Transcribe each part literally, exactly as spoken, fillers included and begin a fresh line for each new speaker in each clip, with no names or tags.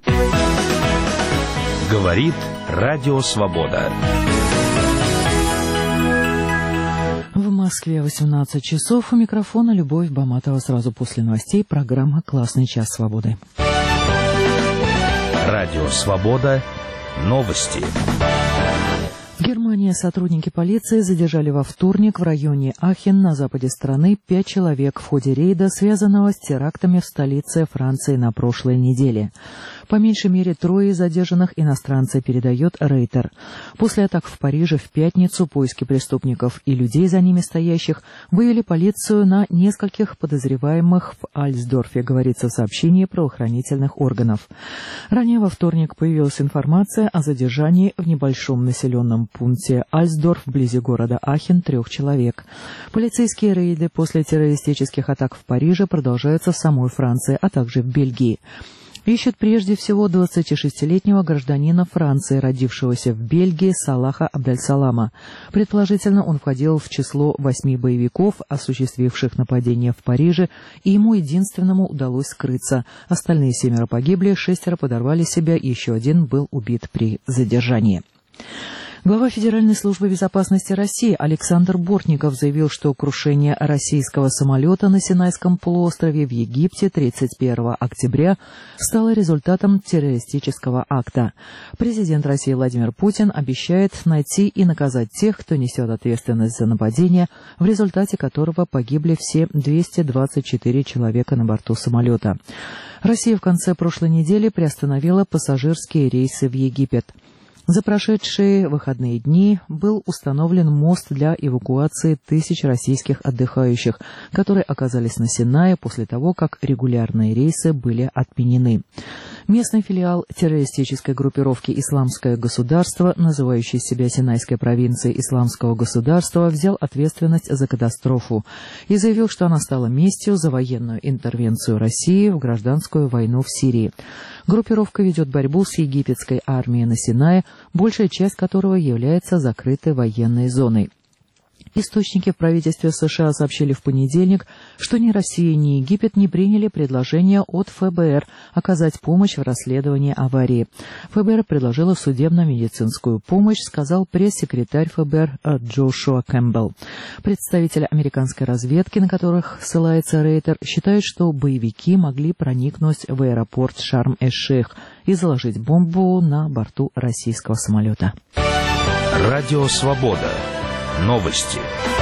Говорит Радио Свобода.
В Москве восемнадцать часов. У микрофона Любовь Баматова. Сразу после новостей программа «Классный час свободы».
Радио Свобода. Новости.
В Германии сотрудники полиции задержали во вторник в районе Ахен на западе страны пять человек в ходе рейда, связанного с терактами в столице Франции на прошлой неделе. По меньшей мере трое задержанных иностранцы, передает Рейтер. После атак в Париже в пятницу поиски преступников и людей, за ними стоящих, вывели полицию на нескольких подозреваемых в Альсдорфе, говорится в сообщении правоохранительных органов. Ранее во вторник появилась информация о задержании в небольшом населенном пункте Альсдорф вблизи города Ахен трех человек. Полицейские рейды после террористических атак в Париже продолжаются в самой Франции, а также в Бельгии. Ищут прежде всего двадцатишестилетнего гражданина Франции, родившегося в Бельгии, Салаха Абдельсалама. Предположительно, он входил в число восьми боевиков, осуществивших нападение в Париже, и ему единственному удалось скрыться. Остальные семеро погибли, шестеро подорвали себя, еще один был убит при задержании. Глава Федеральной службы безопасности России Александр Бортников заявил, что крушение российского самолета на Синайском полуострове в Египте тридцать первого октября стало результатом террористического акта. Президент России Владимир Путин обещает найти и наказать тех, кто несет ответственность за нападение, в результате которого погибли все двести двадцать четыре человека на борту самолета. Россия в конце прошлой недели приостановила пассажирские рейсы в Египет. За прошедшие выходные дни был установлен мост для эвакуации тысяч российских отдыхающих, которые оказались на Синае после того, как регулярные рейсы были отменены. Местный филиал террористической группировки «Исламское государство», называющий себя Синайской провинцией Исламского государства, взял ответственность за катастрофу и заявил, что она стала местью за военную интервенцию России в гражданскую войну в Сирии. Группировка ведет борьбу с египетской армией на Синае, большая часть которого является закрытой военной зоной. Источники в правительстве США сообщили в понедельник, что ни Россия, ни Египет не приняли предложение от ФБР оказать помощь в расследовании аварии. ФБР предложила судебно-медицинскую помощь, сказал пресс-секретарь ФБР Джошуа Кэмпбелл. Представители американской разведки, на которых ссылается Рейтер, считают, что боевики могли проникнуть в аэропорт Шарм-эш-Шейх и заложить бомбу на борту российского самолета.
Радио Свобода. Новости.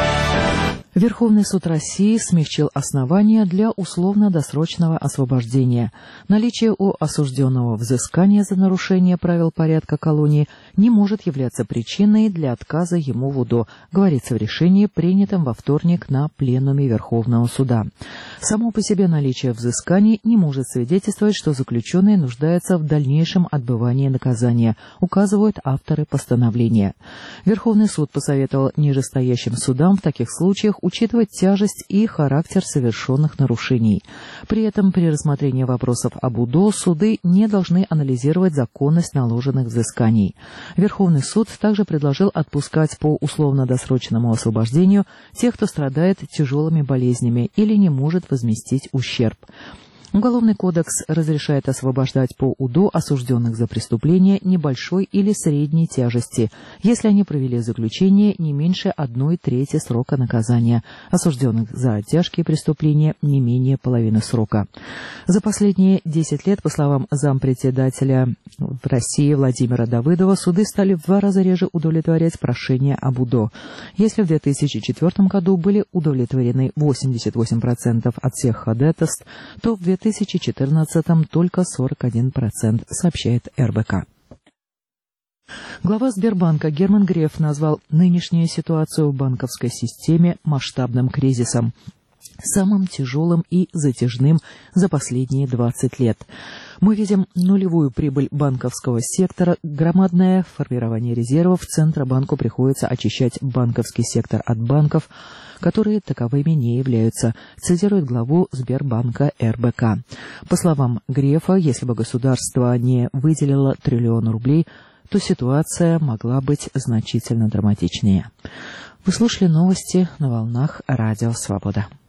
Верховный суд России смягчил основания для условно-досрочного освобождения. Наличие у осужденного взыскания за нарушение правил порядка колонии не может являться причиной для отказа ему в УДО, говорится в решении, принятом во вторник на пленуме Верховного суда. Само по себе наличие взысканий не может свидетельствовать, что заключенный нуждается в дальнейшем отбывании наказания, указывают авторы постановления. Верховный суд посоветовал нижестоящим судам в таких случаях учитывать тяжесть и характер совершенных нарушений. При этом при рассмотрении вопросов об УДО суды не должны анализировать законность наложенных взысканий. Верховный суд также предложил отпускать по условно-досрочному освобождению тех, кто страдает тяжелыми болезнями или не может возместить ущерб. Уголовный кодекс разрешает освобождать по УДО осужденных за преступления небольшой или средней тяжести, если они провели заключение не меньше одной трети срока наказания, осужденных за тяжкие преступления не менее половины срока. За последние десять лет, по словам зампредседателя в России Владимира Давыдова, суды стали в два раза реже удовлетворять прошения об УДО. Если в две тысячи четвёртом году были удовлетворены восемьдесят восемь процентов от всех ходатайств, то в две тысячи четырнадцатом только сорок один процент, сообщает эр бэ ка. Глава Сбербанка Герман Греф назвал нынешнюю ситуацию в банковской системе масштабным кризисом, самым тяжелым и затяжным за последние двадцать лет. Мы видим нулевую прибыль банковского сектора, громадное формирование резервов, Центробанку приходится очищать банковский сектор от банков, которые таковыми не являются, цитирует главу Сбербанка эр бэ ка. По словам Грефа, если бы государство не выделило триллион рублей, то ситуация могла быть значительно драматичнее. Вы слушали новости на волнах Радио Свобода.